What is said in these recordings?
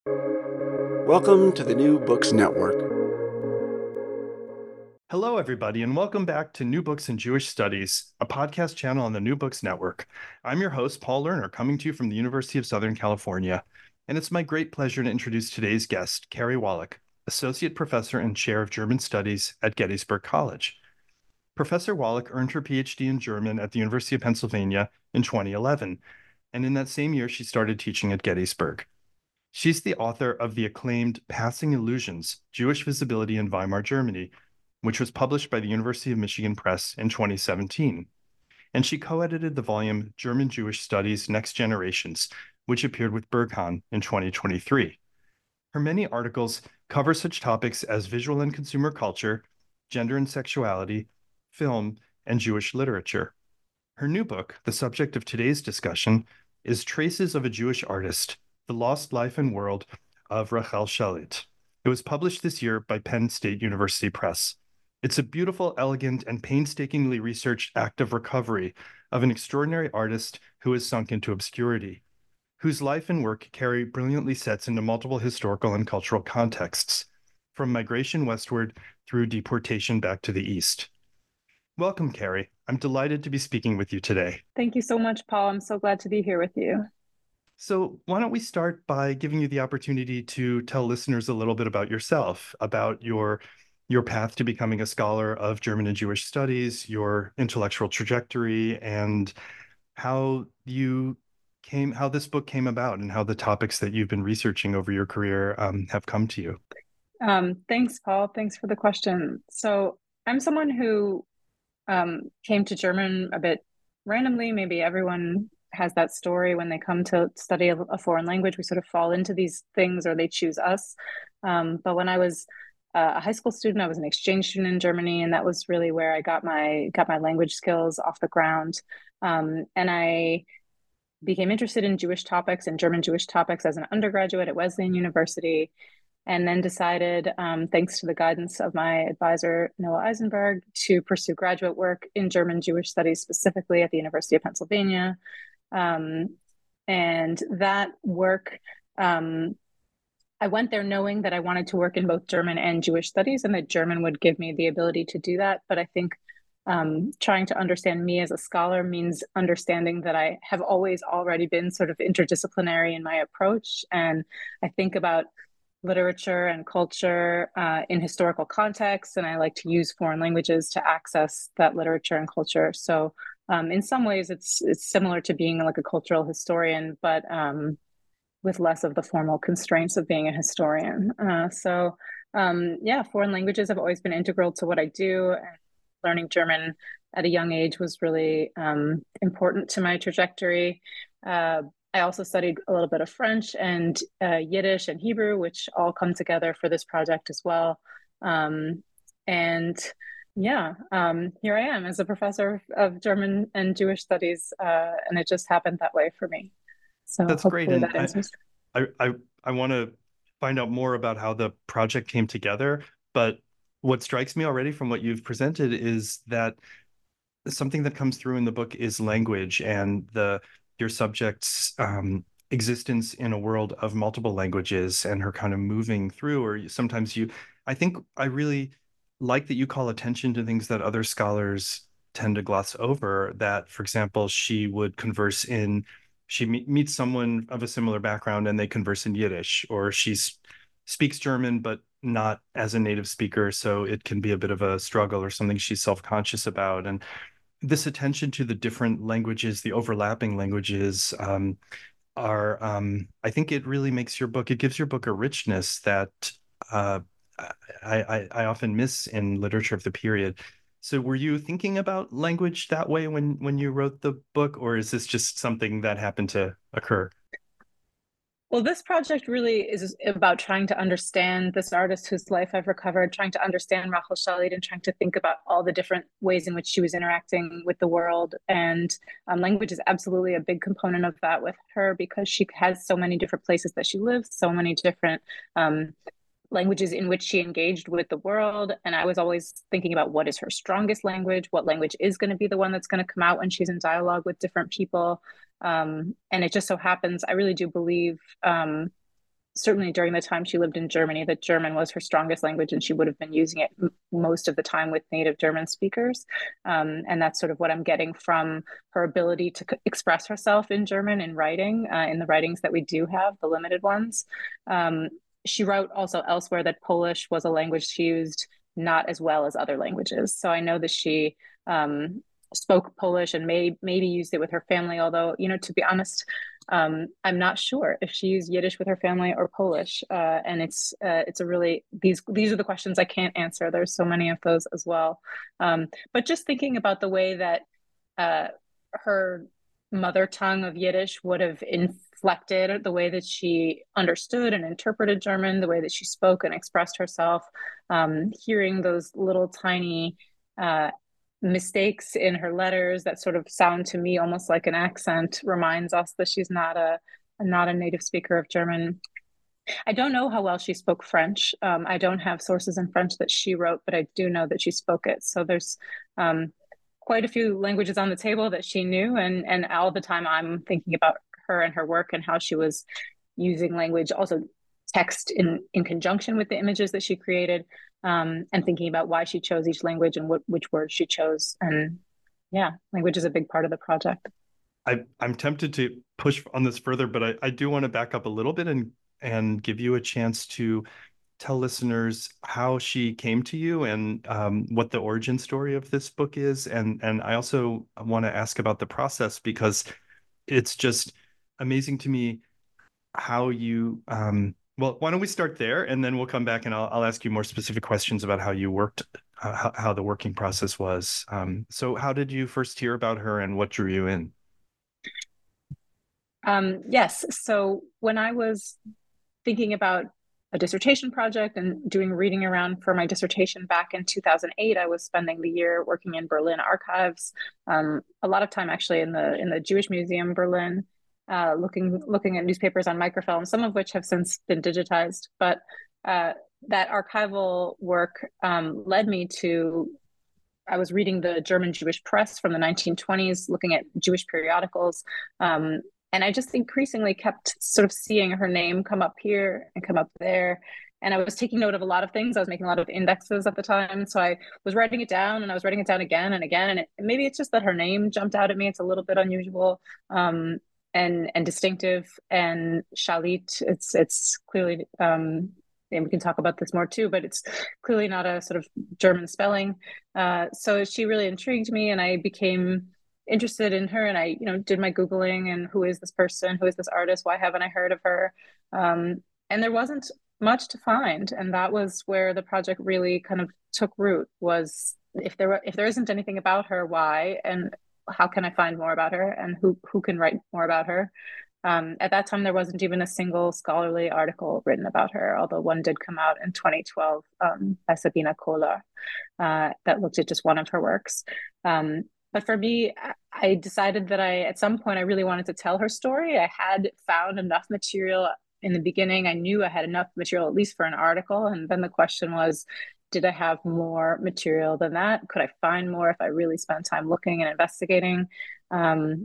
Welcome to the New Books Network. Hello, everybody, and welcome back to New Books in Jewish Studies, a podcast channel on the New Books Network. I'm your host, Paul Lerner, coming to you from the University of Southern California, and it's my great pleasure to introduce today's guest, Carrie Wallach, Associate Professor and Chair of German Studies at Gettysburg College. Professor Wallach earned her PhD in German at the University of Pennsylvania in 2011, and in that same year, she started teaching at Gettysburg. She's the author of the acclaimed Passing Illusions, Jewish Visibility in Weimar Germany, which was published by the University of Michigan Press in 2017. And she co-edited the volume German Jewish Studies Next Generations, which appeared with Berghahn in 2023. Her many articles cover such topics as visual and consumer culture, gender and sexuality, film, and Jewish literature. Her new book, the subject of today's discussion, is Traces of a Jewish Artist, The Lost Life and World of Rachel Shalit. It was published this year by Penn State University Press. It's a beautiful, elegant, and painstakingly researched act of recovery of an extraordinary artist who has sunk into obscurity, whose life and work Carrie brilliantly sets into multiple historical and cultural contexts, from migration westward through deportation back to the East. Welcome, Carrie. I'm delighted to be speaking with you today. Thank you so much, Paul. I'm so glad to be here with you. So, why don't we start by giving you the opportunity to tell listeners a little bit about yourself, about your path to becoming a scholar of German and Jewish studies, your intellectual trajectory, and how this book came about, and how the topics that you've been researching over your career have come to you. Thanks, Paul. Thanks for the question. So I'm someone who came to German a bit randomly. Maybe everyone has that story when they come to study a foreign language. We sort of fall into these things, or they choose us. But when I was a high school student, I was an exchange student in Germany, and that was really where I got my language skills off the ground. And I became interested in Jewish topics and German Jewish topics as an undergraduate at Wesleyan University, and then decided, thanks to the guidance of my advisor, Noah Eisenberg, to pursue graduate work in German Jewish studies, specifically at the University of Pennsylvania. And that work, I went there knowing that I wanted to work in both German and Jewish studies, and that German would give me the ability to do that. But I think trying to understand me as a scholar means understanding that I have always already been sort of interdisciplinary in my approach. And I think about literature and culture in historical contexts, and I like to use foreign languages to access that literature and culture. So in some ways, it's similar to being like a cultural historian, but with less of the formal constraints of being a historian. Yeah, foreign languages have always been integral to what I do. And learning German at a young age was really important to my trajectory. I also studied a little bit of French and Yiddish and Hebrew, which all come together for this project as well. And yeah, here I am as a professor of German and Jewish studies, and it just happened that way for me. So That's great, hopefully and that answers. I want to find out more about how the project came together. But what strikes me already from what you've presented is that something that comes through in the book is language, and your subject's existence in a world of multiple languages, and her kind of moving through. Or sometimes I think I really like that you call attention to things that other scholars tend to gloss over. That, for example, she meets someone of a similar background and they converse in Yiddish, or speaks German but not as a native speaker, so it can be a bit of a struggle or something she's self-conscious about. And this attention to the different languages, the overlapping languages, I think it really it gives your book a richness that uh, I often miss in literature of the period. So were you thinking about language that way when you wrote the book, or is this just something that happened to occur? Well, this project really is about trying to understand this artist whose life I've recovered, trying to understand Rachel Shalit, and trying to think about all the different ways in which she was interacting with the world. And language is absolutely a big component of that with her, because she has so many different places that she lives, so many different languages in which she engaged with the world. And I was always thinking about what is her strongest language, what language is going to be the one that's going to come out when she's in dialogue with different people. And it just so happens, I really do believe certainly during the time she lived in Germany, that German was her strongest language and she would have been using it most of the time with native German speakers. And that's sort of what I'm getting from her ability to express herself in German in writing, in the writings that we do have, the limited ones. She wrote also elsewhere that Polish was a language she used not as well as other languages. So I know that she spoke Polish and maybe used it with her family, although, to be honest, I'm not sure if she used Yiddish with her family or Polish. And it's a really, these are the questions I can't answer. There's so many of those as well. But just thinking about the way that her mother tongue of Yiddish would have inflected the way that she understood and interpreted German, the way that she spoke and expressed herself, hearing those little tiny mistakes in her letters that sort of sound to me almost like an accent reminds us that she's not a native speaker of German. I don't know how well she spoke French. I don't have sources in French that she wrote, but I do know that she spoke it. So there's quite a few languages on the table that she knew, and all the time I'm thinking about her and her work and how she was using language, also text in conjunction with the images that she created, and thinking about why she chose each language and which words she chose. And yeah, language is a big part of the project. I'm tempted to push on this further, but I do want to back up a little bit and give you a chance to tell listeners how she came to you and what the origin story of this book is. And I also want to ask about the process, because it's just amazing to me how you well, why don't we start there, and then we'll come back and I'll ask you more specific questions about how you worked, how the working process was. So how did you first hear about her and what drew you in? Yes. So when I was thinking about a dissertation project and doing reading around for my dissertation back in 2008, I was spending the year working in Berlin archives, a lot of time actually in the Jewish Museum Berlin, looking at newspapers on microfilm, some of which have since been digitized. But that archival work led me to, I was reading the German Jewish press from the 1920s, looking at Jewish periodicals. And I just increasingly kept sort of seeing her name come up here and come up there. And I was taking note of a lot of things. I was making a lot of indexes at the time. So I was writing it down, and I was writing it down again and again. And maybe it's just that her name jumped out at me. It's a little bit unusual and distinctive. And Shalit, it's clearly, and we can talk about this more too, but it's clearly not a sort of German spelling. So she really intrigued me, and I became interested in her, and I, did my Googling and who is this person? Who is this artist? Why haven't I heard of her? And there wasn't much to find. And that was where the project really kind of took root, was if there isn't anything about her, why? And how can I find more about her? And who can write more about her? At that time, there wasn't even a single scholarly article written about her, although one did come out in 2012 by Sabina Kohler that looked at just one of her works. But for me, I decided that at some point, I really wanted to tell her story. I had found enough material in the beginning. I knew I had enough material, at least for an article. And then the question was, did I have more material than that? Could I find more if I really spent time looking and investigating? And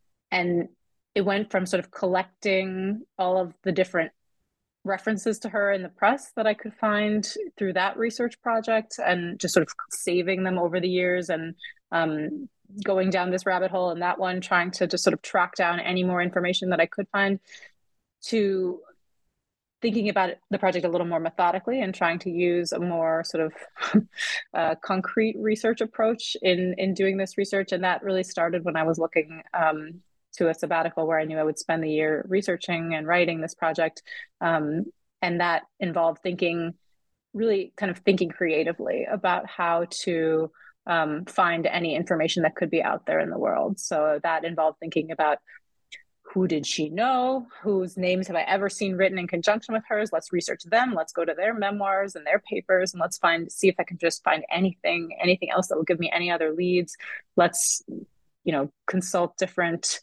it went from sort of collecting all of the different references to her in the press that I could find through that research project, and just sort of saving them over the years, and going down this rabbit hole and that one, trying to just sort of track down any more information that I could find, to thinking about the project a little more methodically and trying to use a more sort of concrete research approach in doing this research. And that really started when I was looking to a sabbatical where I knew I would spend the year researching and writing this project. And that involved really kind of thinking creatively about how to find any information that could be out there in the world. So that involved thinking about, who did she know? Whose names have I ever seen written in conjunction with hers? Let's research them. Let's go to their memoirs and their papers, and let's see if I can just find anything else that will give me any other leads. Let's, consult different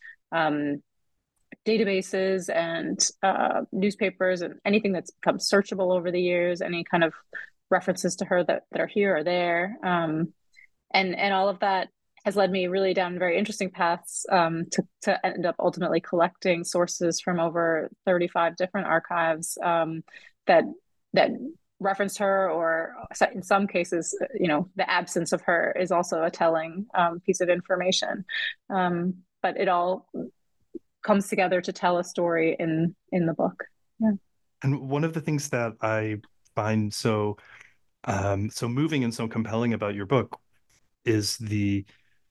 databases and newspapers and anything that's become searchable over the years, any kind of references to her that are here or there. And all of that has led me really down very interesting paths, to end up ultimately collecting sources from over 35 different archives, that that reference her, or in some cases, the absence of her is also a telling piece of information. But it all comes together to tell a story in the book. Yeah. And one of the things that I find so moving and so compelling about your book is the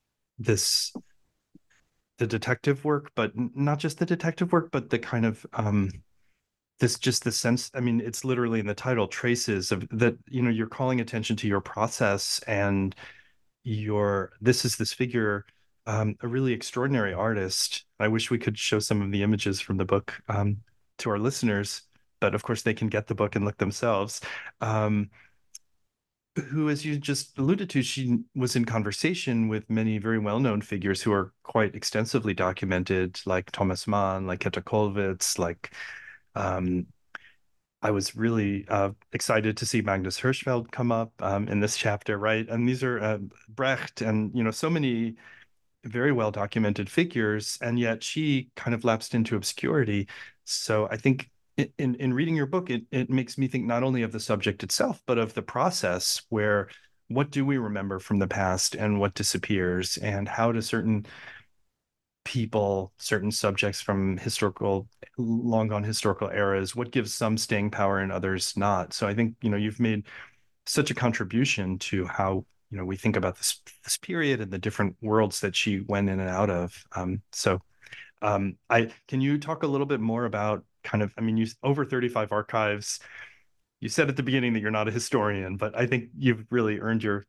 detective work, but not just the detective work, but the kind of the sense, I mean, it's literally in the title, traces of that, you're calling attention to your process, and this figure, a really extraordinary artist. I wish we could show some of the images from the book to our listeners, but of course they can get the book and look themselves. Who, as you just alluded to, she was in conversation with many very well-known figures who are quite extensively documented, like Thomas Mann, like Käthe Kollwitz, like um, I was really excited to see Magnus Hirschfeld come up in this chapter, right? And these are Brecht, and so many very well documented figures, and yet she kind of lapsed into obscurity. So I think in reading your book, it makes me think not only of the subject itself, but of the process where what do we remember from the past and what disappears, and how do certain people, certain subjects from long gone historical eras, what gives some staying power and others not. So I think, you've made such a contribution to how, we think about this period and the different worlds that she went in and out of. Can you talk a little bit more about kind of, I mean, you over 35 archives. You said at the beginning that you're not a historian, but I think you've really earned your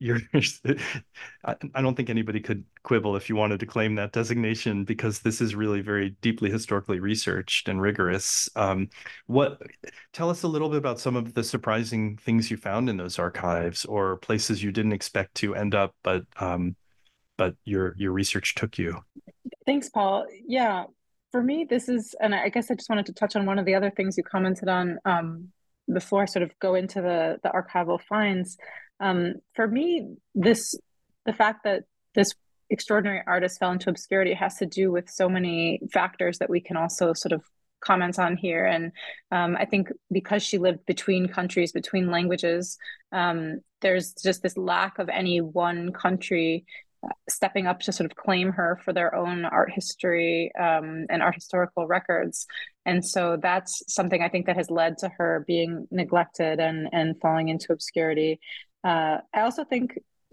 I don't think anybody could quibble if you wanted to claim that designation, because this is really very deeply historically researched and rigorous. Tell us a little bit about some of the surprising things you found in those archives, or places you didn't expect to end up, but your research took you. Thanks, Paul. Yeah, for me, this is, and I guess I just wanted to touch on one of the other things you commented on before I sort of go into the archival finds. For me, the fact that this extraordinary artist fell into obscurity has to do with so many factors that we can also sort of comment on here. And I think because she lived between countries, between languages, there's just this lack of any one country stepping up to sort of claim her for their own art history and art historical records. And so that's something I think that has led to her being neglected and falling into obscurity. I also think,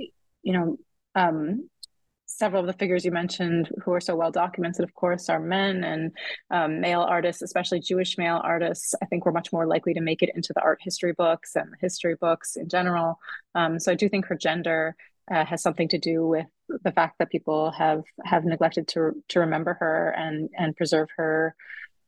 several of the figures you mentioned who are so well documented, of course, are men, and male artists, especially Jewish male artists, I think were much more likely to make it into the art history books and the history books in general. So I do think her gender has something to do with the fact that people have neglected to remember her and preserve her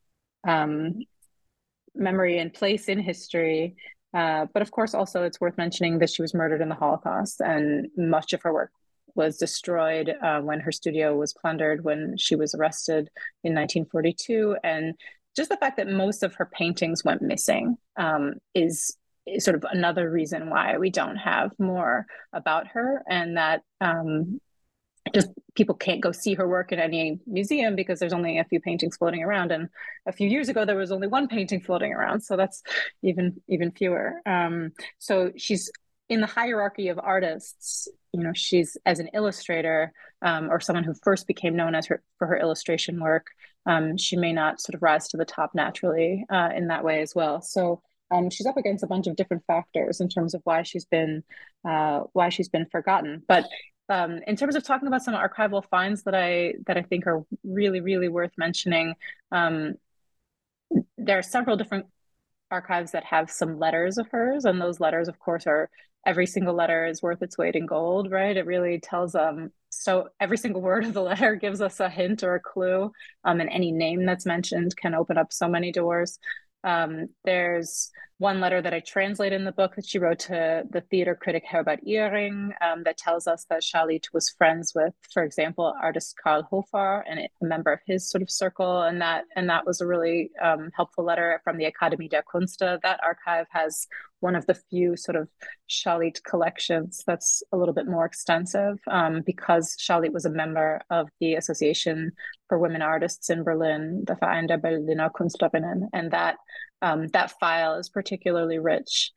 memory and place in history. But of course, also it's worth mentioning that she was murdered in the Holocaust, and much of her work was destroyed when her studio was plundered when she was arrested in 1942. And just the fact that most of her paintings went missing is sort of another reason why we don't have more about her, and that just people can't go see her work in any museum because there's only a few paintings floating around. And a few years ago, there was only one painting floating around. So that's even fewer. So she's in the hierarchy of artists. She's, as an illustrator or someone who first became known for her illustration work, she may not sort of rise to the top naturally in that way as well. So she's up against a bunch of different factors in terms of why she's been forgotten. But in terms of talking about some archival finds that I think are really, really worth mentioning, there are several different archives that have some letters of hers, and those letters, of course, every single letter is worth its weight in gold, right? It really tells so every single word of the letter gives us a hint or a clue, and any name that's mentioned can open up so many doors. There's one letter that I translate in the book that she wrote to the theater critic Herbert Ehring, that tells us that Charlotte was friends with, for example, artist Karl Hofer and a member of his sort of circle, and that was a really helpful letter from the Akademie der Künste. That archive has one of the few sort of Charlotte collections that's a little bit more extensive, because Charlotte was a member of the Association for Women Artists in Berlin, the Verein der Berliner Künstlerinnen, and that file is particularly rich.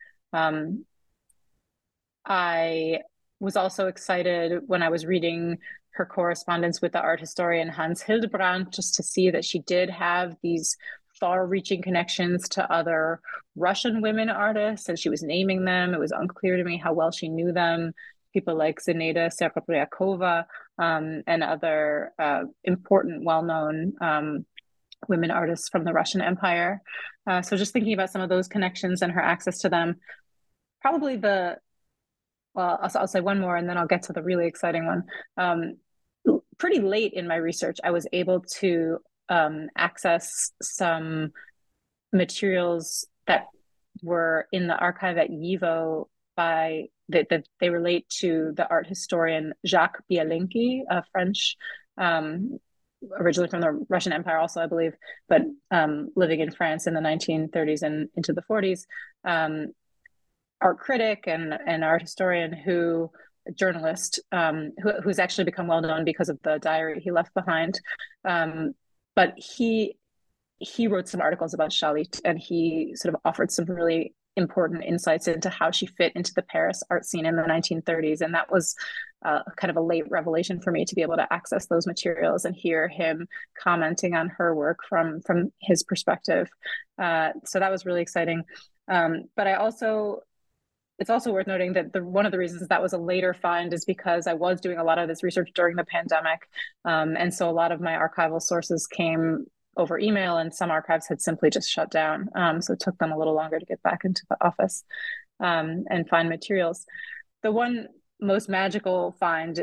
I was also excited when I was reading her correspondence with the art historian Hans Hildebrandt, just to see that she did have these far-reaching connections to other Russian women artists, and she was naming them. It was unclear to me how well she knew them. People like Zinaida Serebryakova, and other important, well-known women artists from the Russian Empire. So just thinking about some of those connections and her access to them, probably I'll say one more and then I'll get to the really exciting one. Pretty late in my research, I was able to access some materials that were in the archive at YIVO that they relate to the art historian Jacques Bialinki, a French, originally from the Russian Empire also, I believe, but living in France in the 1930s and into the 40s, art critic and art historian journalist, who's actually become well known because of the diary he left behind. But he wrote some articles about Charlotte, and he sort of offered some really important insights into how she fit into the Paris art scene in the 1930s. And that was kind of a late revelation for me to be able to access those materials and hear him commenting on her work from his perspective. So that was really exciting. But it's also worth noting that one of the reasons that was a later find is because I was doing a lot of this research during the pandemic. And so a lot of my archival sources came over email, and some archives had simply just shut down. So it took them a little longer to get back into the office and find materials. The one most magical find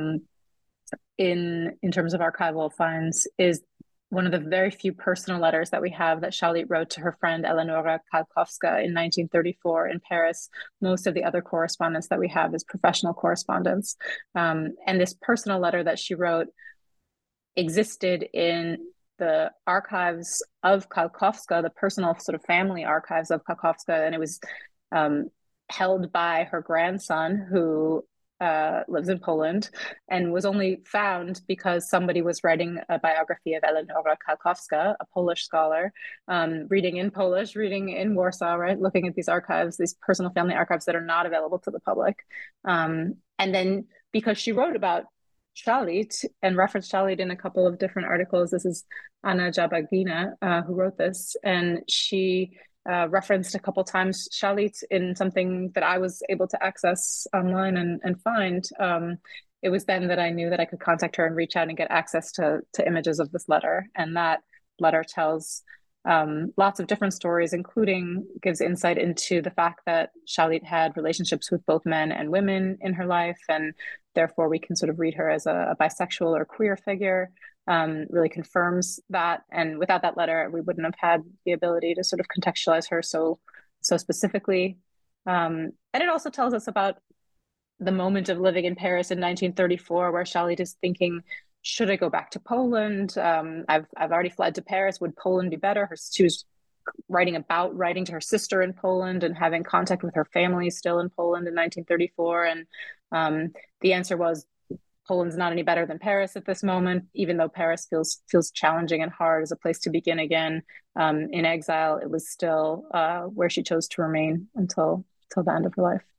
in terms of archival finds is one of the very few personal letters that we have that Charlotte wrote to her friend Eleonora Kalkowska in 1934 in Paris. Most of the other correspondence that we have is professional correspondence. And this personal letter that she wrote existed in the archives of Kalkowska, the personal sort of family archives of Kalkowska, and it was held by her grandson, who lives in Poland, and was only found because somebody was writing a biography of Eleonora Kalkowska, a Polish scholar, reading in Polish, reading in Warsaw, right? Looking at these archives, these personal family archives that are not available to the public. And then because she wrote about Charlotte and referenced Charlotte in a couple of different articles, this is Anna Jabagina who wrote this, and she referenced a couple times Charlotte in something that I was able to access online and find. It was then that I knew that I could contact her and reach out and get access to images of this letter. And that letter tells lots of different stories, including gives insight into the fact that Charlotte had relationships with both men and women in her life, and therefore we can sort of read her as a bisexual or queer figure. Really confirms that. And without that letter, we wouldn't have had the ability to sort of contextualize her so specifically. And it also tells us about the moment of living in Paris in 1934, where Charlotte is thinking, should I go back to Poland? I've already fled to Paris. Would Poland be better? She was writing to her sister in Poland and having contact with her family still in Poland in 1934. And the answer was, Poland's not any better than Paris at this moment, even though Paris feels challenging and hard as a place to begin again. In exile, it was still where she chose to remain until the end of her life.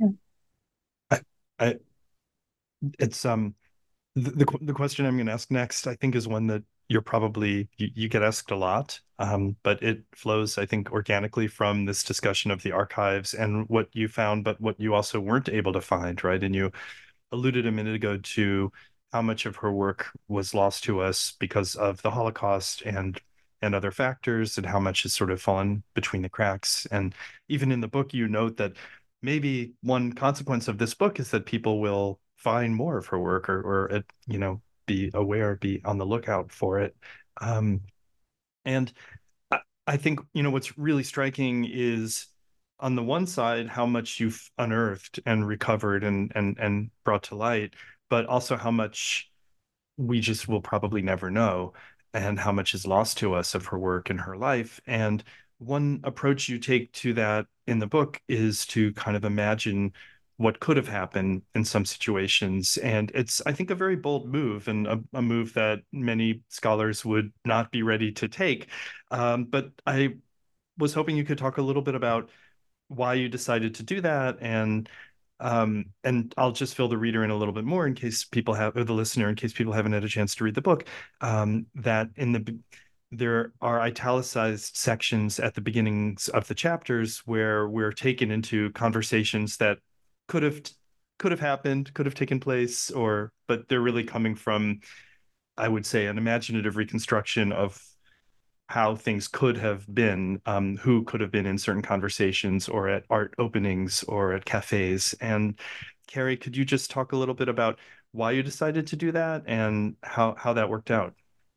Yeah. It's the question I'm going to ask next, I think, is one that you get asked a lot, but it flows, I think, organically from this discussion of the archives and what you found, but what you also weren't able to find, right? And you alluded a minute ago to how much of her work was lost to us because of the Holocaust and other factors, and how much has sort of fallen between the cracks. And even in the book, you note that maybe one consequence of this book is that people will find more of her work, or be aware, be on the lookout for it. And I think, what's really striking is on the one side, how much you've unearthed and recovered and brought to light, but also how much we just will probably never know, and how much is lost to us of her work and her life. And one approach you take to that in the book is to kind of imagine what could have happened in some situations. And it's, I think, a very bold move, and a move that many scholars would not be ready to take. But I was hoping you could talk a little bit about why you decided to do that, and I'll just fill the reader in a little bit more in case people have, or the listener, in case people haven't had a chance to read the book, that there are italicized sections at the beginnings of the chapters where we're taken into conversations that could have happened, could have taken place, but they're really coming from, I would say, an imaginative reconstruction of how things could have been, who could have been in certain conversations or at art openings or at cafes. And Carrie, could you just talk a little bit about why you decided to do that and how that worked out?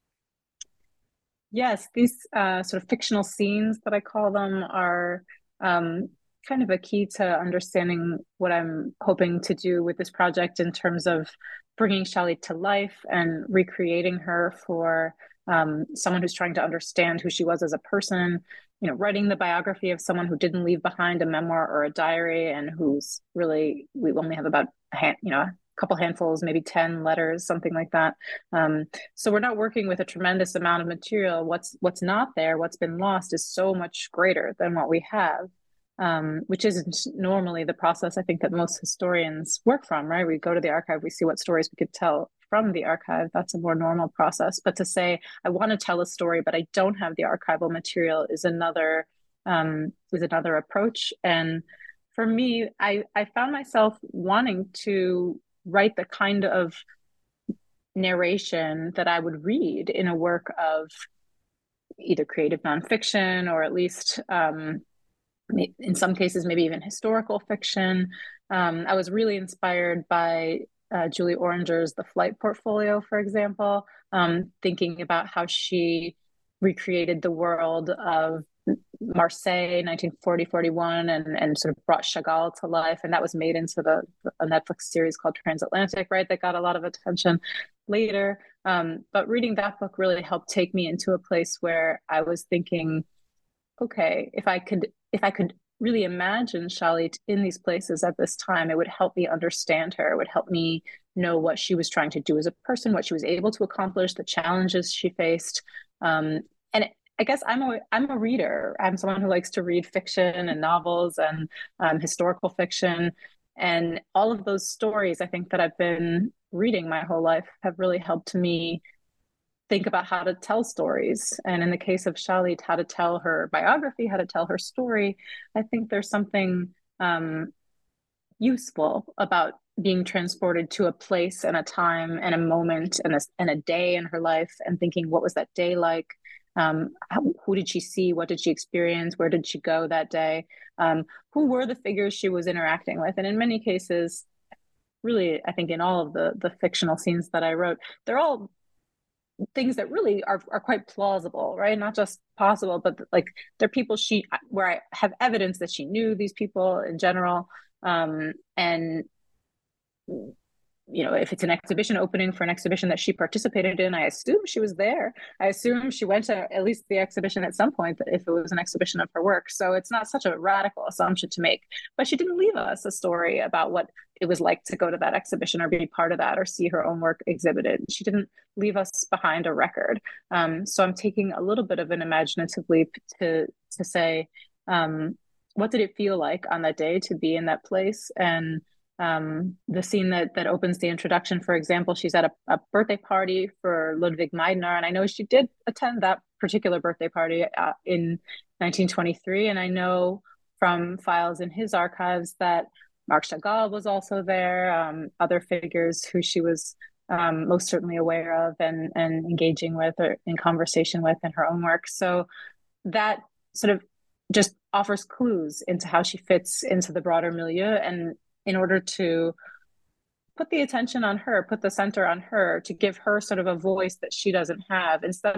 Yes, these sort of fictional scenes that I call them are kind of a key to understanding what I'm hoping to do with this project in terms of bringing Shalit to life and recreating her for someone who's trying to understand who she was as a person. Writing the biography of someone who didn't leave behind a memoir or a diary, and who's really, we only have about a couple handfuls, maybe 10 letters, something like that. So we're not working with a tremendous amount of material. What's not there, what's been lost, is so much greater than what we have, which isn't normally the process I think that most historians work from, right? We go to the archive, we see what stories we could tell from the archive. That's a more normal process. But to say, I want to tell a story, but I don't have the archival material is another approach. And for me, I found myself wanting to write the kind of narration that I would read in a work of either creative nonfiction, or at least in some cases, maybe even historical fiction. I was really inspired by Julie Oranger's The Flight Portfolio, for example, thinking about how she recreated the world of Marseille, 1940-41, and sort of brought Chagall to life. And that was made into a Netflix series called Transatlantic, right? That got a lot of attention later. But reading that book really helped take me into a place where I was thinking, okay, if I could really imagine Shalit in these places at this time, it would help me understand her. It would help me know what she was trying to do as a person, what she was able to accomplish, the challenges she faced. I guess I'm a reader. I'm someone who likes to read fiction and novels and historical fiction. And all of those stories, I think, that I've been reading my whole life have really helped me think about how to tell stories. And in the case of Shalit, how to tell her biography, how to tell her story. I think there's something useful about being transported to a place and a time and a moment and a day in her life, and thinking, what was that day like? Who did she see? What did she experience? Where did she go that day? Who were the figures she was interacting with? And in many cases, really, I think in all of the fictional scenes that I wrote, they're all things that really are quite plausible, right? Not just possible, but like they're people where I have evidence that she knew these people in general. And if it's an exhibition opening for an exhibition that she participated in, I assume she was there. I assume she went to at least the exhibition at some point, if it was an exhibition of her work. So it's not such a radical assumption to make. But she didn't leave us a story about what it was like to go to that exhibition or be part of that or see her own work exhibited. She didn't leave us behind a record. So I'm taking a little bit of an imaginative leap to say, what did it feel like on that day to be in that place? And the scene that opens the introduction, for example, she's at a birthday party for Ludwig Meidner, and I know she did attend that particular birthday party in 1923, and I know from files in his archives that Marc Chagall was also there, other figures who she was most certainly aware of and engaging with or in conversation with in her own work. So that sort of just offers clues into how she fits into the broader milieu, and in order to put the attention on her, put the center on her, to give her sort of a voice that she doesn't have, instead of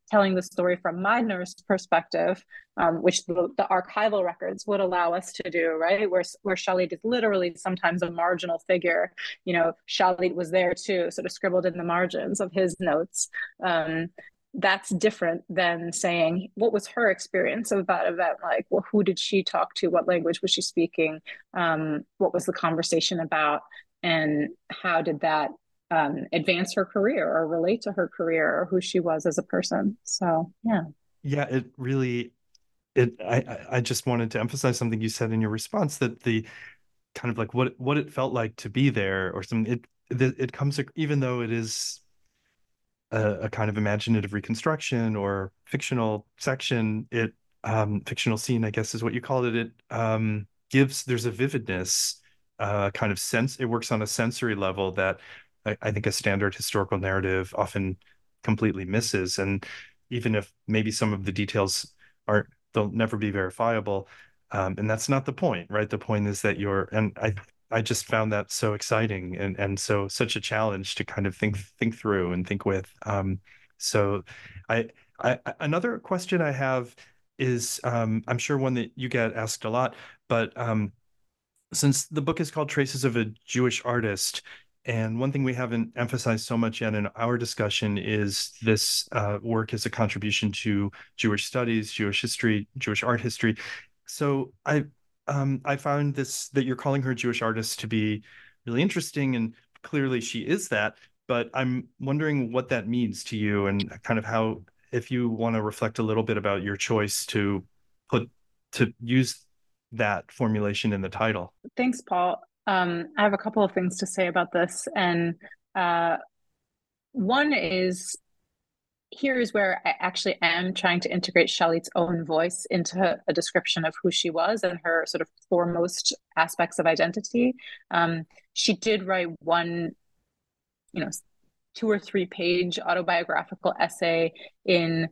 telling the story from Meidner's perspective, which the archival records would allow us to do, right? Where Shalit is literally sometimes a marginal figure. Shalit was there too, sort of scribbled in the margins of his notes. That's different than saying, what was her experience of that event like? Well, who did she talk to? What language was she speaking? What was the conversation about? And how did that advance her career or relate to her career or who she was as a person? So, yeah. Yeah, it really, I just wanted to emphasize something you said in your response, that the kind of like what it felt like to be there, or something. It comes, even though it is a kind of imaginative reconstruction or fictional section, fictional scene, I guess is what you called it. There's a vividness, kind of sense. It works on a sensory level that I think a standard historical narrative often completely misses. And even if maybe some of the details they'll never be verifiable. And that's not the point, right? The point is that I just found that so exciting, and so such a challenge to kind of think through and think with. So I, another question I have is, I'm sure one that you get asked a lot, but since the book is called Traces of a Jewish Artist, and one thing we haven't emphasized so much yet in our discussion is this work as a contribution to Jewish studies, Jewish history, Jewish art history. So I found that you're calling her a Jewish artist to be really interesting, and clearly she is that. But I'm wondering what that means to you, and kind of how, if you want to reflect a little bit about your choice to use that formulation in the title. Thanks, Paul. I have a couple of things to say about this. And one is, here is where I actually am trying to integrate Shalit's own voice into a description of who she was and her sort of foremost aspects of identity. She did write one, 2 or 3 page autobiographical essay in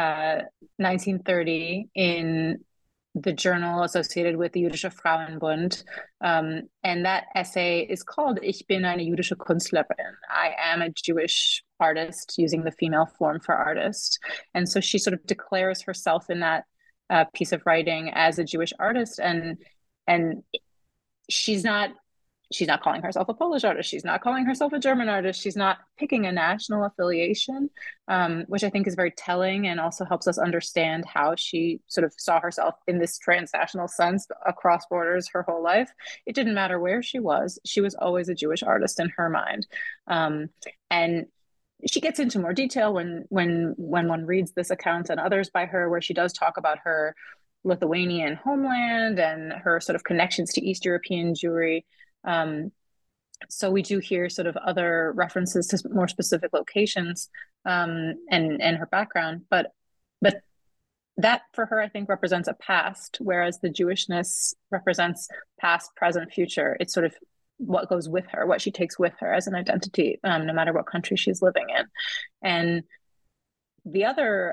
1930 in the journal associated with the Jüdische Frauenbund. And that essay is called Ich bin eine jüdische Künstlerin. I am a Jewish artist, using the female form for artist. And so she sort of declares herself in that piece of writing as a Jewish artist. And she's not calling herself a Polish artist. She's not calling herself a German artist. She's not picking a national affiliation, which I think is very telling and also helps us understand how she sort of saw herself in this transnational sense across borders her whole life. It didn't matter where she was always a Jewish artist in her mind. And she gets into more detail when one reads this account and others by her, where she does talk about her Lithuanian homeland and her sort of connections to East European Jewry. So we do hear sort of other references to more specific locations and her background, but that for her, I think, represents a past, whereas the Jewishness represents past, present, future. It's sort of what goes with her, what she takes with her as an identity, no matter what country she's living in. And the other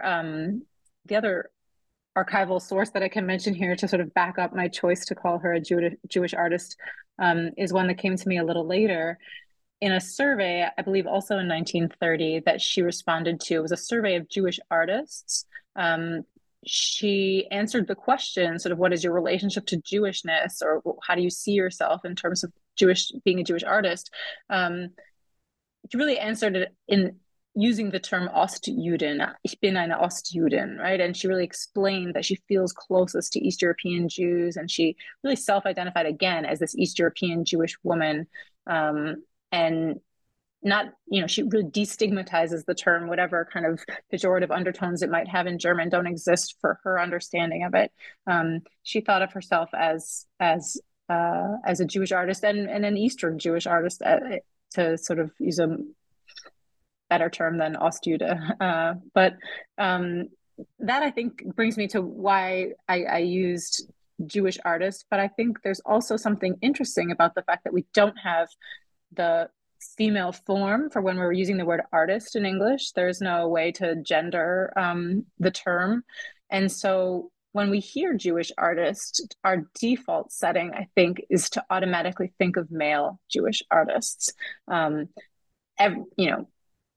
archival source that I can mention here to sort of back up my choice to call her a Jewish artist is one that came to me a little later in a survey, I believe also in 1930, that she responded to. It was a survey of Jewish artists. She answered the question, sort of, what is your relationship to Jewishness, or how do you see yourself in terms of being a Jewish artist? She really answered it in using the term Ostjüdin. Ich bin eine Ostjüdin, right? And she really explained that she feels closest to East European Jews, and she really self-identified again as this East European Jewish woman. And not, she really destigmatizes the term. Whatever kind of pejorative undertones it might have in German don't exist for her understanding of it. She thought of herself as a Jewish artist and an Eastern Jewish artist, to sort of use a better term than Ostjude. But that, I think, brings me to why I used Jewish artist. But I think there's also something interesting about the fact that we don't have the female form for when we're using the word artist in English. There's no way to gender the term. And so when we hear Jewish artist, our default setting, I think, is to automatically think of male Jewish artists.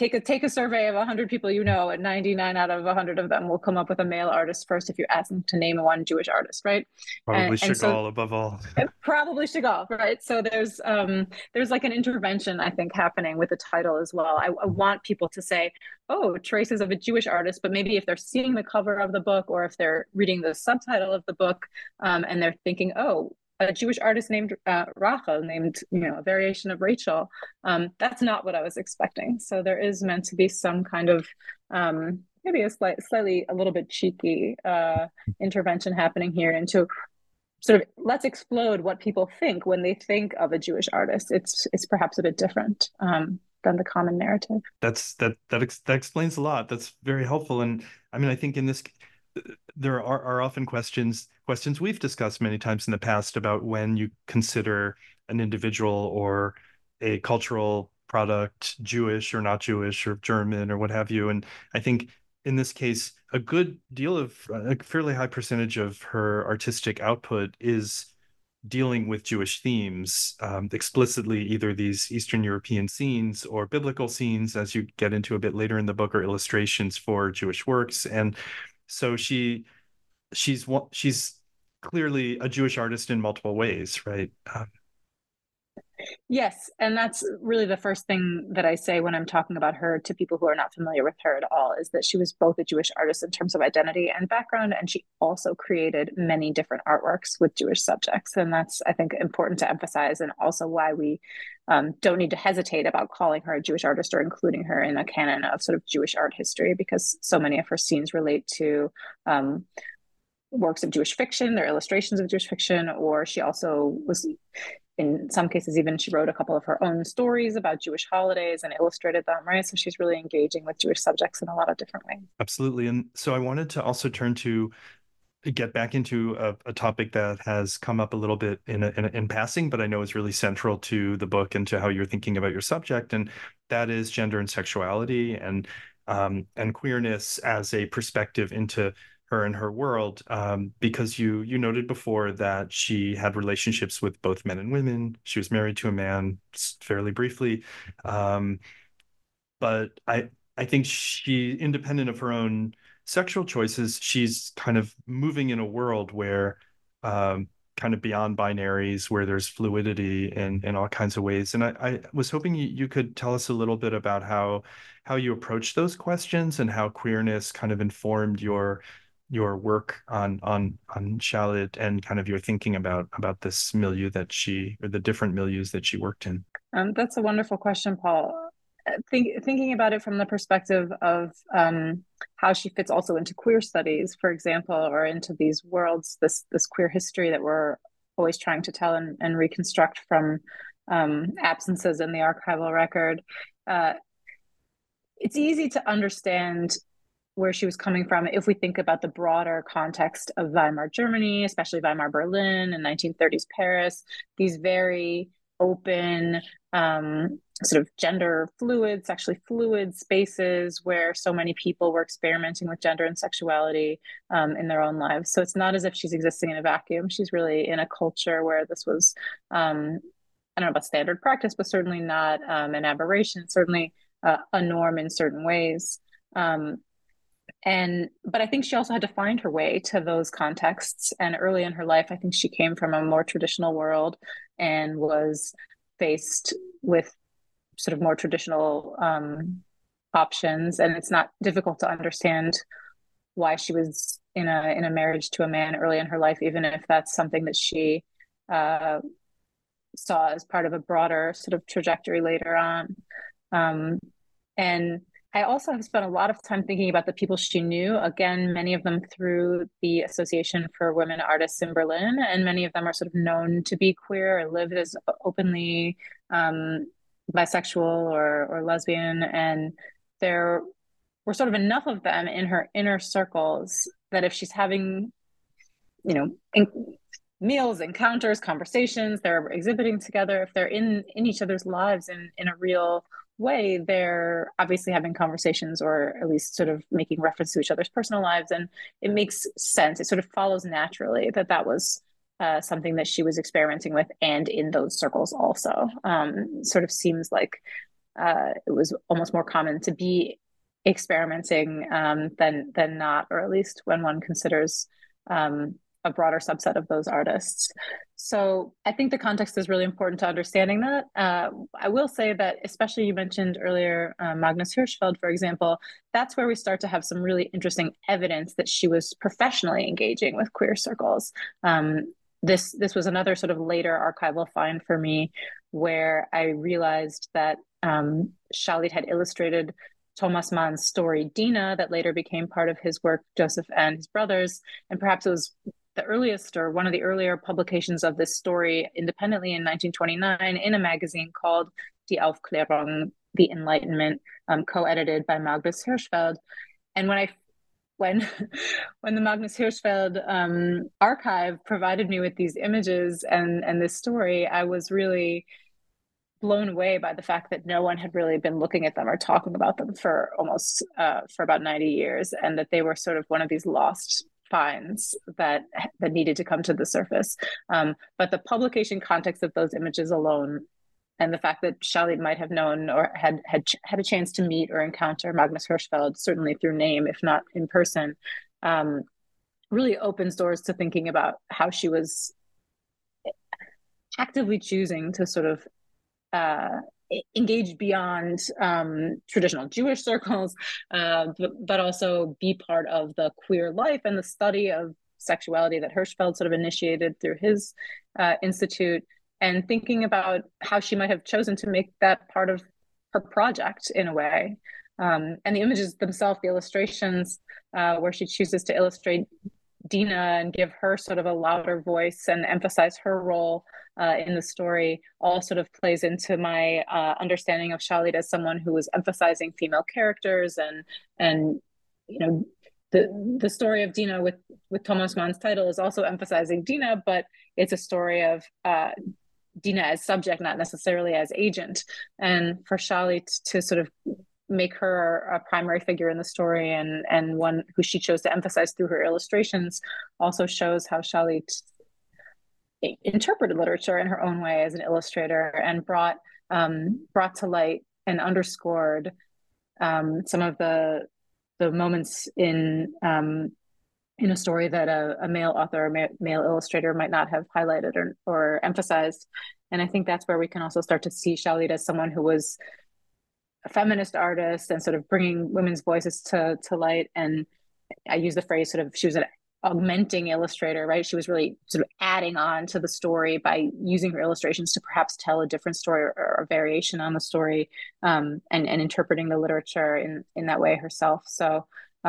take a survey of 100 people you know, and 99 out of 100 of them will come up with a male artist first if you ask them to name one Jewish artist, right? Probably And so Chagall above all. probably Chagall, right? So there's like an intervention, I think, happening with the title as well. I want people to say, oh, traces of a Jewish artist, but maybe if they're seeing the cover of the book or if they're reading the subtitle of the book, and they're thinking, oh, a Jewish artist named Rachel, named, a variation of Rachel. That's not what I was expecting. So there is meant to be some kind of maybe slightly a little bit cheeky intervention happening here into sort of let's explode what people think when they think of a Jewish artist. It's perhaps a bit different than the common narrative. That explains a lot. That's very helpful. And I mean, I think in this, there are often questions we've discussed many times in the past about when you consider an individual or a cultural product Jewish or not Jewish or German or what have you. And I think in this case, a good deal of a fairly high percentage of her artistic output is dealing with Jewish themes, explicitly, either these Eastern European scenes or biblical scenes, as you get into a bit later in the book, or illustrations for Jewish works. And so she's clearly a Jewish artist in multiple ways, right? Yes, and that's really the first thing that I say when I'm talking about her to people who are not familiar with her at all, is that she was both a Jewish artist in terms of identity and background, and she also created many different artworks with Jewish subjects. And that's, I think, important to emphasize, and also why we don't need to hesitate about calling her a Jewish artist or including her in a canon of sort of Jewish art history, because so many of her scenes relate to works of Jewish fiction, they're illustrations of Jewish fiction, or she also was, in some cases, even she wrote a couple of her own stories about Jewish holidays and illustrated them, right? So she's really engaging with Jewish subjects in a lot of different ways. Absolutely. And so I wanted to also get back into a topic that has come up a little bit in passing, but I know is really central to the book and to how you're thinking about your subject. And that is gender and sexuality and queerness as a perspective into her and her world, because you noted before that she had relationships with both men and women. She was married to a man fairly briefly, but I think she, independent of her own sexual choices, she's kind of moving in a world where kind of beyond binaries, where there's fluidity in all kinds of ways. And I was hoping you could tell us a little bit about how you approach those questions and how queerness kind of informed your work on Shalit and kind of your thinking about this milieu or the different milieus that she worked in. That's a wonderful question, Paul. Thinking about it from the perspective of how she fits also into queer studies, for example, or into these worlds, this queer history that we're always trying to tell and reconstruct from absences in the archival record. It's easy to understand where she was coming from if we think about the broader context of Weimar Germany, especially Weimar Berlin and 1930s Paris, these very open, sort of gender fluid, sexually fluid spaces where so many people were experimenting with gender and sexuality in their own lives. So it's not as if she's existing in a vacuum. She's really in a culture where this was, I don't know about standard practice, but certainly not an aberration, certainly a norm in certain ways. But I think she also had to find her way to those contexts. And early in her life, I think she came from a more traditional world and was faced with sort of more traditional options. And it's not difficult to understand why she was in a marriage to a man early in her life, even if that's something that she saw as part of a broader sort of trajectory later on. And I also have spent a lot of time thinking about the people she knew, again, many of them through the Association for Women Artists in Berlin, and many of them are sort of known to be queer or lived as openly bisexual or lesbian. And there were sort of enough of them in her inner circles that if she's having, meals, encounters, conversations, they're exhibiting together, if they're in each other's lives in a real way, they're obviously having conversations or at least sort of making reference to each other's personal lives. And it makes sense. It sort of follows naturally that was something that she was experimenting with, and in those circles also. Sort of seems like it was almost more common to be experimenting than not, or at least when one considers a broader subset of those artists. So I think the context is really important to understanding that. I will say that, especially you mentioned earlier, Magnus Hirschfeld, for example, that's where we start to have some really interesting evidence that she was professionally engaging with queer circles. This was another sort of later archival find for me, where I realized that Shalit had illustrated Thomas Mann's story Dina, that later became part of his work Joseph and His Brothers, and perhaps it was the earliest or one of the earlier publications of this story independently in 1929 in a magazine called Die Aufklärung, The Enlightenment, co-edited by Magnus Hirschfeld. And when the Magnus Hirschfeld archive provided me with these images and this story, I was really blown away by the fact that no one had really been looking at them or talking about them for almost for about 90 years, and that they were sort of one of these lost finds that needed to come to the surface. But the publication context of those images alone, and the fact that Shalit might have known or had a chance to meet or encounter Magnus Hirschfeld, certainly through name, if not in person, really opens doors to thinking about how she was actively choosing to sort of engage beyond traditional Jewish circles, but also be part of the queer life and the study of sexuality that Hirschfeld sort of initiated through his institute, and thinking about how she might have chosen to make that part of her project in a way. And the images themselves, the illustrations, where she chooses to illustrate Dina and give her sort of a louder voice and emphasize her role in the story, all sort of plays into my understanding of Shalit as someone who was emphasizing female characters, and you know, the story of Dina with Thomas Mann's title is also emphasizing Dina, but it's a story of Dina as subject, not necessarily as agent. And for Shalit to sort of make her a primary figure in the story, and one who she chose to emphasize through her illustrations, also shows how Shalit interpreted literature in her own way as an illustrator, and brought to light and underscored some of the moments in a story that a male author or male illustrator might not have highlighted or emphasized. And I think that's where we can also start to see Shalit as someone who was a feminist artist and sort of bringing women's voices to light. And I use the phrase sort of, she was an augmenting illustrator, right? She was really sort of adding on to the story by using her illustrations to perhaps tell a different story or a variation on the story, and interpreting the literature in that way herself. So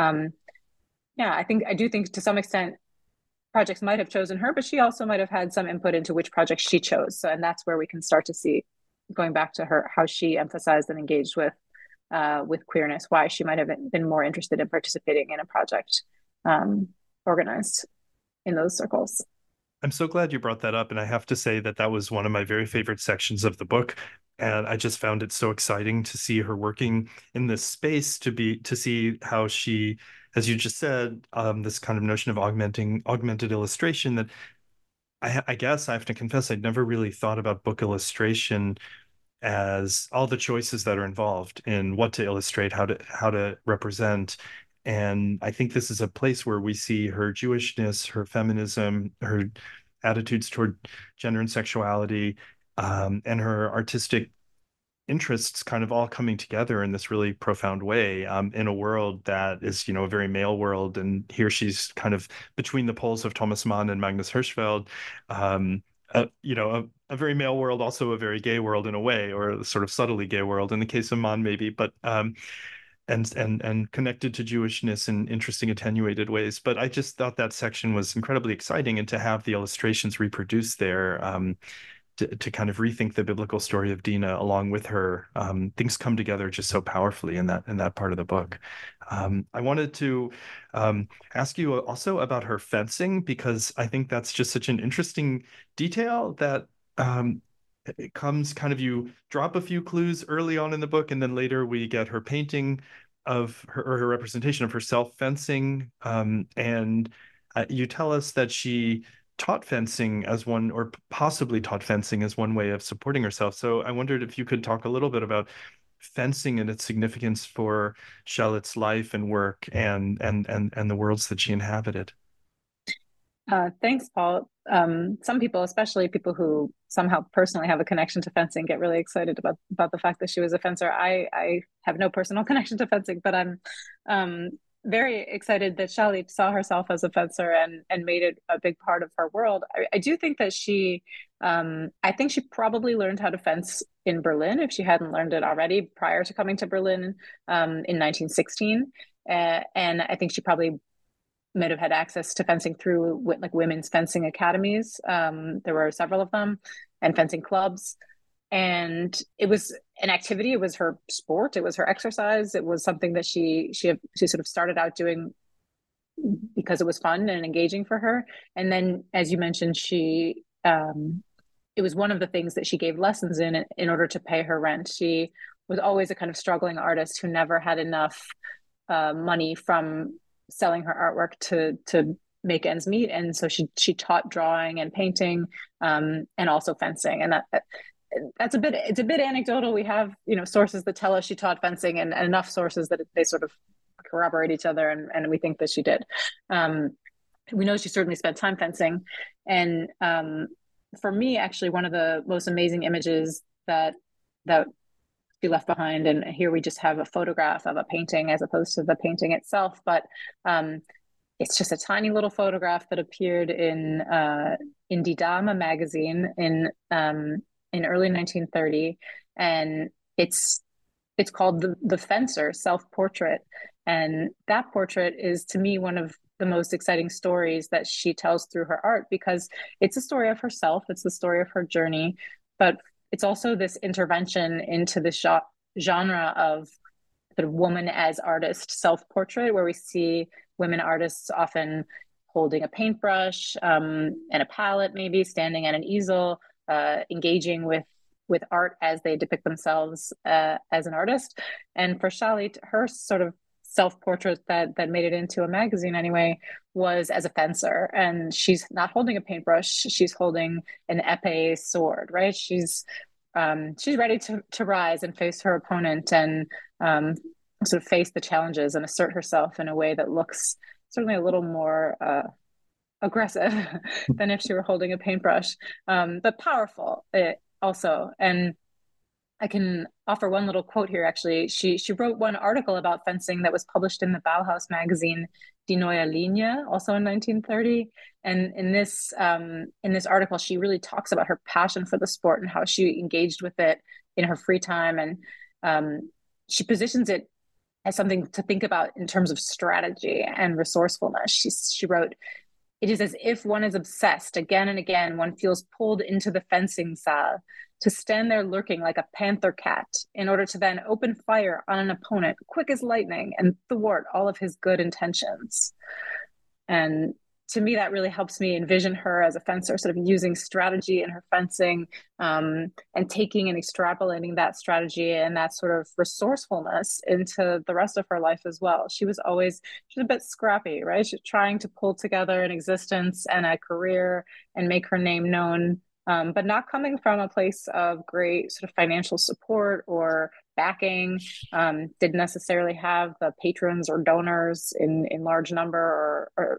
yeah, I do think to some extent projects might have chosen her, but she also might have had some input into which projects she chose. So, and that's where we can start to see, going back to her, how she emphasized and engaged with queerness, why she might have been more interested in participating in a project organized in those circles. I'm so glad you brought that up. And I have to say that was one of my very favorite sections of the book. And I just found it so exciting to see her working in this space, to see how she, as you just said, this kind of notion of augmented illustration that I guess I have to confess, I'd never really thought about book illustration as all the choices that are involved in what to illustrate, how to represent. And I think this is a place where we see her Jewishness, her feminism, her attitudes toward gender and sexuality, and her artistic interests kind of all coming together in this really profound way, in a world that is, a very male world. And here she's kind of between the poles of Thomas Mann and Magnus Hirschfeld, a very male world, also a very gay world in a way, or a sort of subtly gay world in the case of Mann, maybe, but and connected to Jewishness in interesting attenuated ways. But I just thought that section was incredibly exciting, and to have the illustrations reproduced there, to kind of rethink the biblical story of Dina along with her, things come together just so powerfully in that part of the book. I wanted to ask you also about her fencing, because I think that's just such an interesting detail that it comes kind of, you drop a few clues early on in the book, and then later we get her painting of her, or her representation of herself fencing. And you tell us that she taught fencing as one, or possibly taught fencing as one way of supporting herself. So I wondered if you could talk a little bit about fencing and its significance for Charlotte's life and work and the worlds that she inhabited. Thanks, Paul. Some people, especially people who somehow personally have a connection to fencing, get really excited about the fact that she was a fencer. I have no personal connection to fencing, but I'm very excited that Charlotte saw herself as a fencer and made it a big part of her world. I do think that I think she probably learned how to fence in Berlin if she hadn't learned it already prior to coming to Berlin in 1916. And I think she probably might have had access to fencing through like women's fencing academies. There were several of them, and fencing clubs. And it was an activity. It was her sport. It was her exercise. It was something that she sort of started out doing because it was fun and engaging for her. And then, as you mentioned, it was one of the things that she gave lessons in order to pay her rent. She was always a kind of struggling artist who never had enough money from selling her artwork to make ends meet, and so she taught drawing and painting, and also fencing. And it's a bit anecdotal. We have sources that tell us she taught fencing, and enough sources that they sort of corroborate each other, and we think that she did. We know she certainly spent time fencing, and for me, actually, one of the most amazing images that she left behind, and here we just have a photograph of a painting as opposed to the painting itself, but it's just a tiny little photograph that appeared in Die Dame magazine in early 1930, and it's called the Fencer Self-Portrait. And that portrait is, to me, one of the most exciting stories that she tells through her art, because it's a story of herself, it's the story of her journey, but it's also this intervention into the genre of sort of woman as artist self-portrait, where we see women artists often holding a paintbrush and a palette, maybe standing at an easel, engaging with art as they depict themselves as an artist. And for Charlotte, her sort of self-portrait that made it into a magazine anyway was as a fencer, and she's not holding a paintbrush, she's holding an épée sword, right? She's ready to rise and face her opponent, and sort of face the challenges and assert herself in a way that looks certainly a little more aggressive than if she were holding a paintbrush, but powerful also. And I can offer one little quote here, actually. She wrote one article about fencing that was published in the Bauhaus magazine Die Neue Linie, also in 1930. And in this article, she really talks about her passion for the sport and how she engaged with it in her free time. And she positions it as something to think about in terms of strategy and resourcefulness. She wrote, "It is as if one is obsessed. Again and again, one feels pulled into the fencing salle, to stand there lurking like a panther cat, in order to then open fire on an opponent quick as lightning and thwart all of his good intentions." And to me, that really helps me envision her as a fencer, sort of using strategy in her fencing, and taking and extrapolating that strategy and that sort of resourcefulness into the rest of her life as well. She's a bit scrappy, right? She's trying to pull together an existence and a career and make her name known, but not coming from a place of great sort of financial support or backing. Didn't necessarily have the patrons or donors in large number or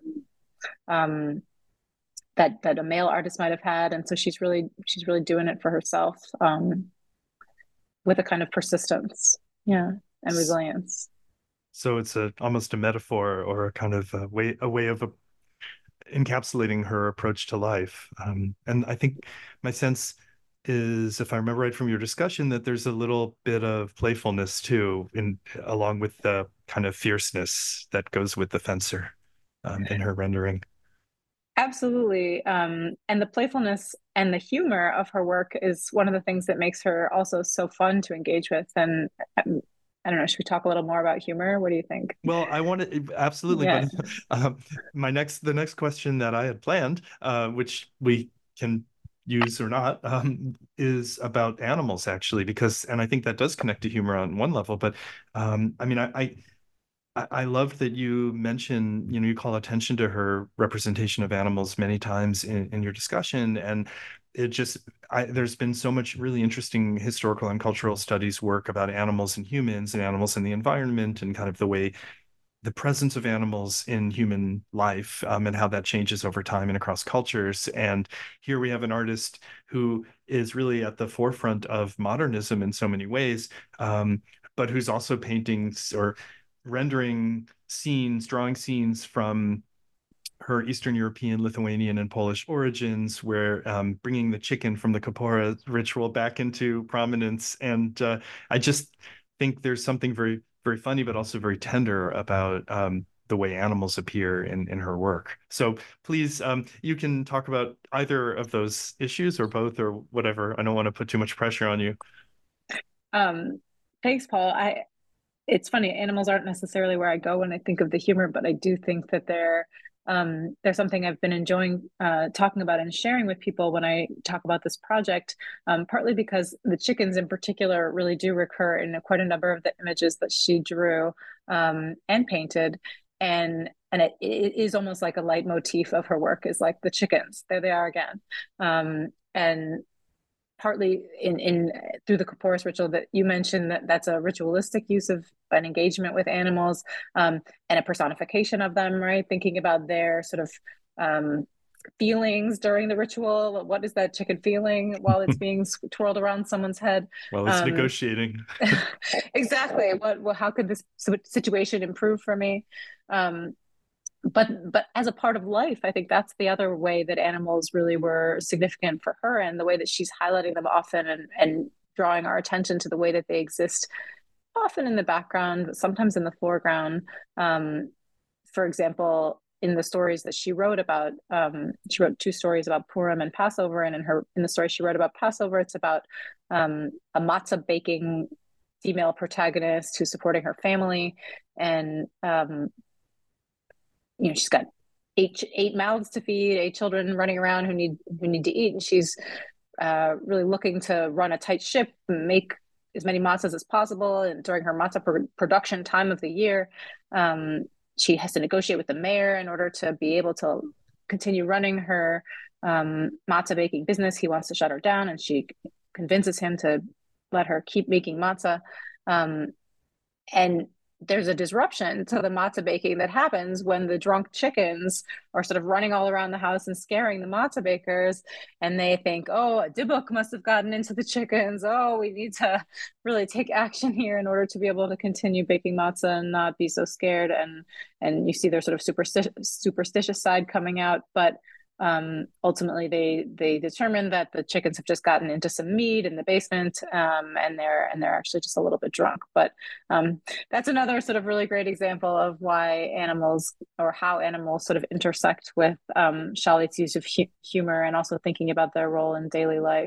that a male artist might have had. And so she's really doing it for herself, with a kind of persistence, and resilience. So it's almost a metaphor, or a kind of a way of encapsulating her approach to life. And I think my sense is, if I remember right from your discussion, that there's a little bit of playfulness too, along with the kind of fierceness that goes with the fencer, in her rendering. Absolutely. And the playfulness and the humor of her work is one of the things that makes her also so fun to engage with. And I don't know, should we talk a little more about humor? What do you think? Well, I want to absolutely, Yeah. but the next question that I had planned, which we can use or not, is about animals, actually, and I think that does connect to humor on one level. But I mean, I love that you mention, you call attention to her representation of animals many times in your discussion, and there's been so much really interesting historical and cultural studies work about animals and humans and animals in the environment and kind of the way the presence of animals in human life, and how that changes over time and across cultures. And here we have an artist who is really at the forefront of modernism in so many ways, but who's also painting or rendering scenes, drawing scenes from her Eastern European, Lithuanian, and Polish origins, where bringing the chicken from the Kapora ritual back into prominence. And I just think there's something very, very funny, but also very tender about the way animals appear in her work. So please, you can talk about either of those issues or both or whatever. I don't want to put too much pressure on you. Thanks, Paul. It's funny, animals aren't necessarily where I go when I think of the humor, but I do think that there's something I've been enjoying talking about and sharing with people when I talk about this project, partly because the chickens in particular really do recur in quite a number of the images that she drew and painted. And it is almost like a leitmotif of her work is like the chickens. There they are again. And partly in through the Kaporis ritual that you mentioned, that's a ritualistic use of an engagement with animals, and a personification of them, right? Thinking about their sort of feelings during the ritual. What is that chicken feeling while it's being twirled around someone's head? Well, it's negotiating. Exactly. How could this situation improve for me? But as a part of life, I think that's the other way that animals really were significant for her, and the way that she's highlighting them often and drawing our attention to the way that they exist, often in the background, but sometimes in the foreground. For example, in the stories that she wrote about, she wrote 2 stories about Purim and Passover, and in the story she wrote about Passover, it's about a matzah baking female protagonist who's supporting her family, and she's got eight mouths to feed, 8 children running around who need to eat, and she's really looking to run a tight ship and make as many matzahs as possible. And during her matzah production time of the year, she has to negotiate with the mayor in order to be able to continue running her matzah baking business. He wants to shut her down, and she convinces him to let her keep making matzah. And there's a disruption to the matzah baking that happens when the drunk chickens are sort of running all around the house and scaring the matzah bakers. And they think, oh, a dibuk must have gotten into the chickens. Oh, we need to really take action here in order to be able to continue baking matzah and not be so scared. And you see their sort of superstitious side coming out. But ultimately they determine that the chickens have just gotten into some meat in the basement, and they're actually just a little bit drunk. But that's another sort of really great example of why animals, or how animals sort of intersect with Shalit's use of humor, and also thinking about their role in daily life.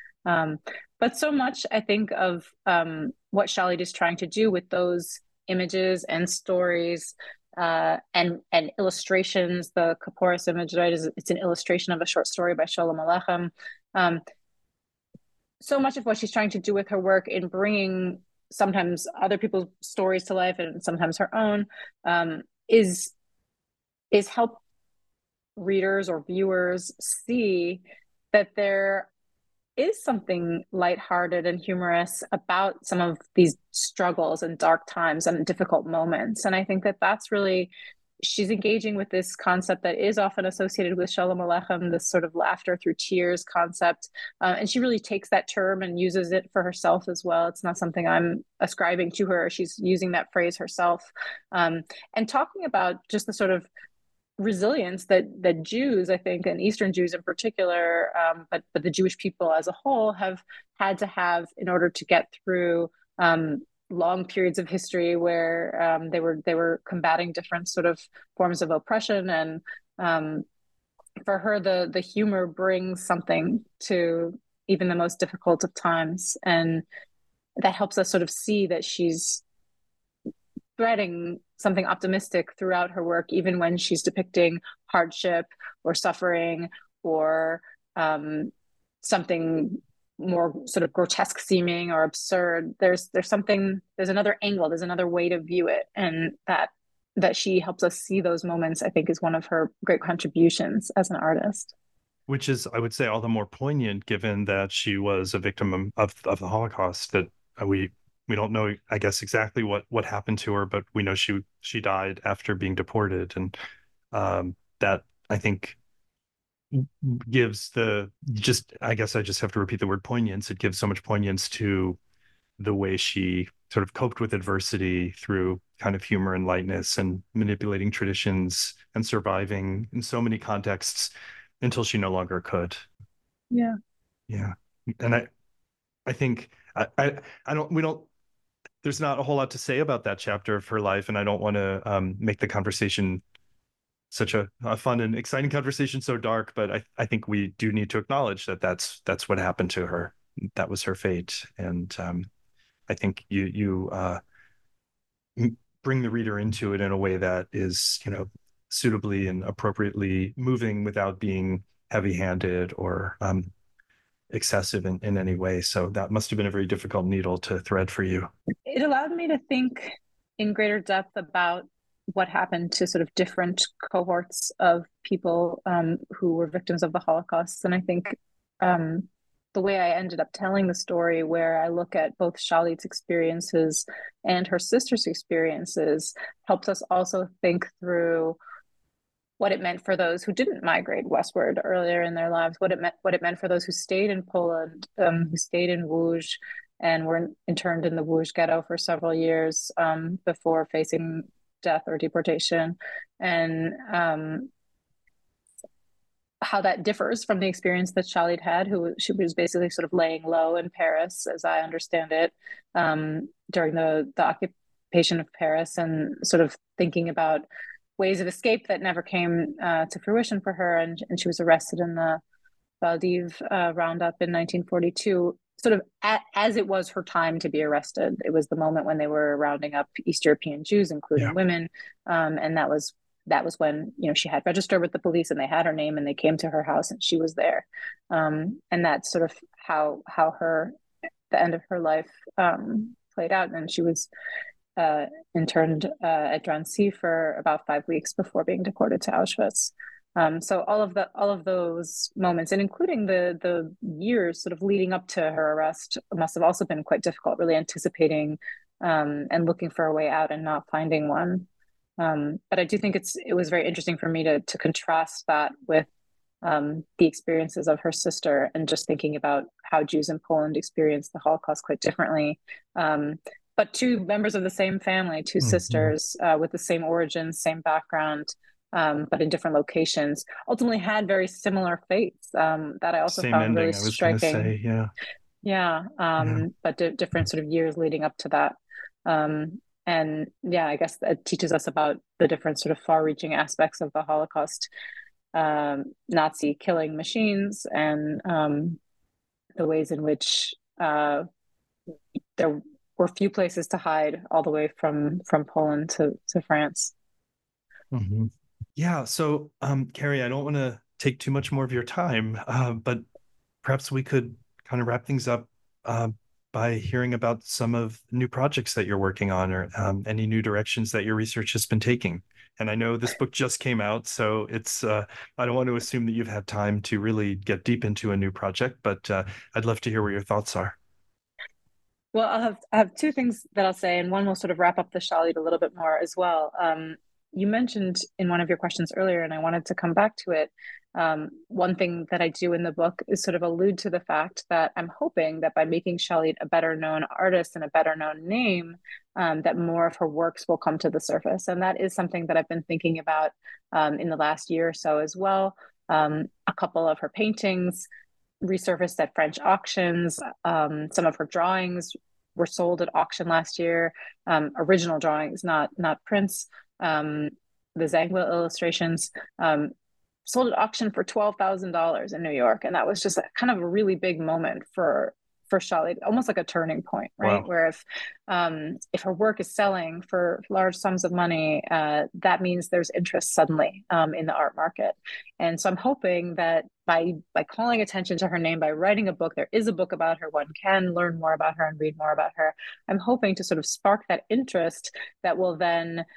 But so much, I think, of what Shalit is trying to do with those images and stories, and illustrations. The Kaporis image, right, it's an illustration of a short story by Sholem Aleichem. So much of what she's trying to do with her work in bringing sometimes other people's stories to life and sometimes her own, is help readers or viewers see that there is something lighthearted and humorous about some of these struggles and dark times and difficult moments. And I think that that's really, she's engaging with this concept that is often associated with Sholem Aleichem, this sort of laughter through tears concept. And she really takes that term and uses it for herself as well. It's not something I'm ascribing to her. She's using that phrase herself, and talking about just the sort of resilience that Jews, I think, and Eastern Jews in particular, but the Jewish people as a whole have had to have in order to get through long periods of history where they were combating different sort of forms of oppression. And for her, the humor brings something to even the most difficult of times, and that helps us sort of see that she's threading something optimistic throughout her work, even when she's depicting hardship or suffering or something more sort of grotesque seeming or absurd. There's another angle, there's another way to view it, and that she helps us see those moments, I think, is one of her great contributions as an artist. which is, I would say, all the more poignant given that she was a victim of the Holocaust. That we don't know, I guess, exactly what happened to her, but we know she died after being deported, and that, I think, gives the just I guess I just have to repeat the word poignance. It gives so much poignance to the way she sort of coped with adversity through kind of humor and lightness and manipulating traditions and surviving in so many contexts until she no longer could. Yeah. Yeah. And I think I don't we don't there's not a whole lot to say about that chapter of her life, and I don't want to make the conversation such a fun and exciting conversation so dark, but I think we do need to acknowledge that that's what happened to her. That was her fate. And I think you bring the reader into it in a way that is, suitably and appropriately moving without being heavy-handed or excessive in any way. So that must have been a very difficult needle to thread for you. It allowed me to think in greater depth about what happened to sort of different cohorts of people who were victims of the Holocaust. And I think the way I ended up telling the story, where I look at both Shalit's experiences and her sister's experiences, helps us also think through what it meant for those who didn't migrate westward earlier in their lives, what it meant for those who stayed in Poland, who stayed in Łódź and were interned in the Łódź ghetto for several years before facing death or deportation, and how that differs from the experience that Shalit had, she was basically sort of laying low in Paris, as I understand it, during the occupation of Paris, and sort of thinking about ways of escape that never came to fruition for her. And she was arrested in the Valdiv roundup in 1942, sort of as it was her time to be arrested. It was the moment when they were rounding up East European Jews, including women. And that was when, she had registered with the police and they had her name and they came to her house and she was there. And that's sort of how the end of her life played out. And she was interned at Drancy for about 5 weeks before being deported to Auschwitz. So all of those moments, and including the years sort of leading up to her arrest, must have also been quite difficult, really anticipating and looking for a way out and not finding one. But I do think it was very interesting for me to contrast that with the experiences of her sister, and just thinking about how Jews in Poland experienced the Holocaust quite differently. But two members of the same family, two sisters with the same origins, same background, but in different locations, ultimately had very similar fates that I also Same found ending, really I was striking. Gonna say, yeah. But different sort of years leading up to that. And yeah, I guess that teaches us about the different sort of far-reaching aspects of the Holocaust, Nazi killing machines, and the ways in which there were few places to hide, all the way from Poland to France. Mm-hmm. Yeah. So, Carrie, I don't want to take too much more of your time, but perhaps we could kind of wrap things up by hearing about some of the new projects that you're working on, or any new directions that your research has been taking. And I know this book just came out, so it's I don't want to assume that you've had time to really get deep into a new project, but I'd love to hear what your thoughts are. Well, I have two things that I'll say, and one will sort of wrap up the Shalit a little bit more as well. You mentioned in one of your questions earlier, and I wanted to come back to it. One thing that I do in the book is sort of allude to the fact that I'm hoping that by making Shalit a better known artist and a better known name, that more of her works will come to the surface. And that is something that I've been thinking about in the last year or so as well. A couple of her paintings resurfaced at French auctions. Some of her drawings were sold at auction last year. Original drawings, not prints. The Zangwill illustrations sold at auction for $12,000 in New York, and that was just kind of a really big moment for Shalit, almost like a turning point, right? Wow. Where if her work is selling for large sums of money, that means there's interest suddenly in the art market. And so I'm hoping that by calling attention to her name, by writing a book, there is a book about her, one can learn more about her and read more about her. I'm hoping to sort of spark that interest that will then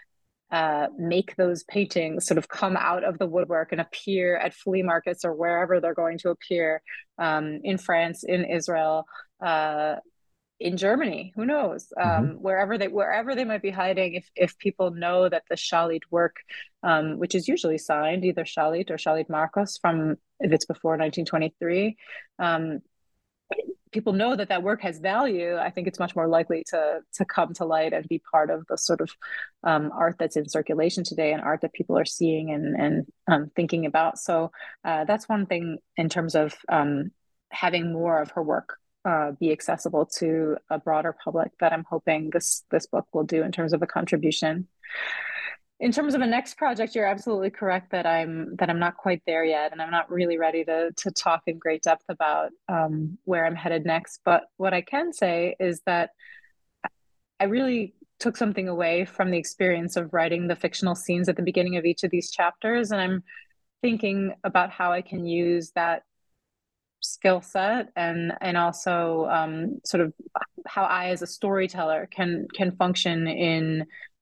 make those paintings sort of come out of the woodwork and appear at flea markets or wherever they're going to appear, in France, in Israel, in Germany, who knows, wherever they might be hiding. If people know that the Shalit work, which is usually signed either Shalit or Shalit Marcos from, if it's before 1923, people know that that work has value, I think it's much more likely to come to light and be part of the sort of art that's in circulation today, and art that people are seeing and thinking about. So that's one thing in terms of having more of her work be accessible to a broader public that I'm hoping this book will do in terms of a contribution. In terms of a next project, you're absolutely correct that I'm not quite there yet, and I'm not really ready to talk in great depth about where I'm headed next. But what I can say is that I really took something away from the experience of writing the fictional scenes at the beginning of each of these chapters, and I'm thinking about how I can use that skill set and also sort of how I, as a storyteller, can function in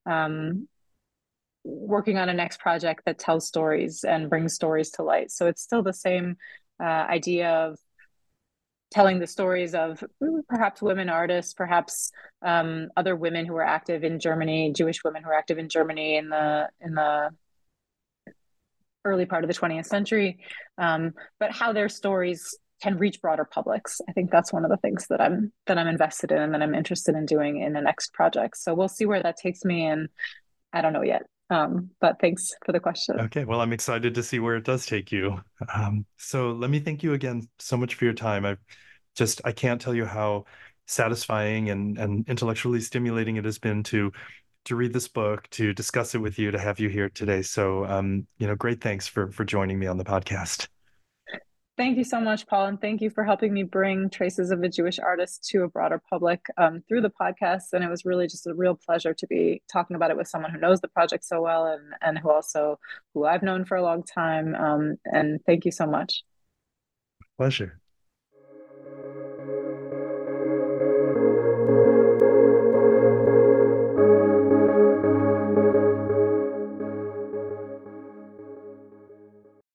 working on a next project that tells stories and brings stories to light. So it's still the same idea of telling the stories of perhaps women artists, perhaps other women who are active in Germany, Jewish women who are active in Germany in the early part of the 20th century, but how their stories can reach broader publics. I think that's one of the things that I'm invested in and that I'm interested in doing in the next project. So we'll see where that takes me, and I don't know yet. But thanks for the question. Okay, well, I'm excited to see where it does take you. So let me thank you again so much for your time. I can't tell you how satisfying and intellectually stimulating it has been to read this book, to discuss it with you, to have you here today. So, great thanks for joining me on the podcast. Thank you so much, Paul, and thank you for helping me bring Traces of a Jewish Artist to a broader public through the podcast. And it was really just a real pleasure to be talking about it with someone who knows the project so well and who I've known for a long time. And thank you so much. Pleasure.